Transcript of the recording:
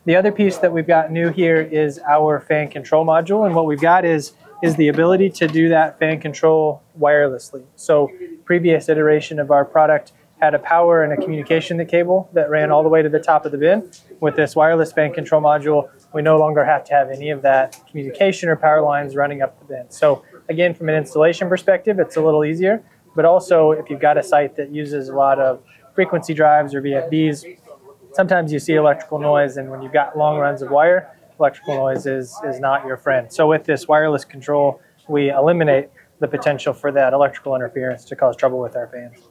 The other piece that we've got new here is our fan control module, and what we've got is the ability to do that fan control wirelessly. So previous iteration of our product had a power and a communication cable that ran all the way to the top of the bin. With this wireless fan control module, we no longer have to have any of that communication or power lines running up the bin. So again, from an installation perspective, it's a little easier, but also if you've got a site that uses a lot of frequency drives or VFDs, sometimes you see electrical noise, and when you've got long runs of wire, electrical noise is not your friend. So with this wireless control, we eliminate the potential for that electrical interference to cause trouble with our fans.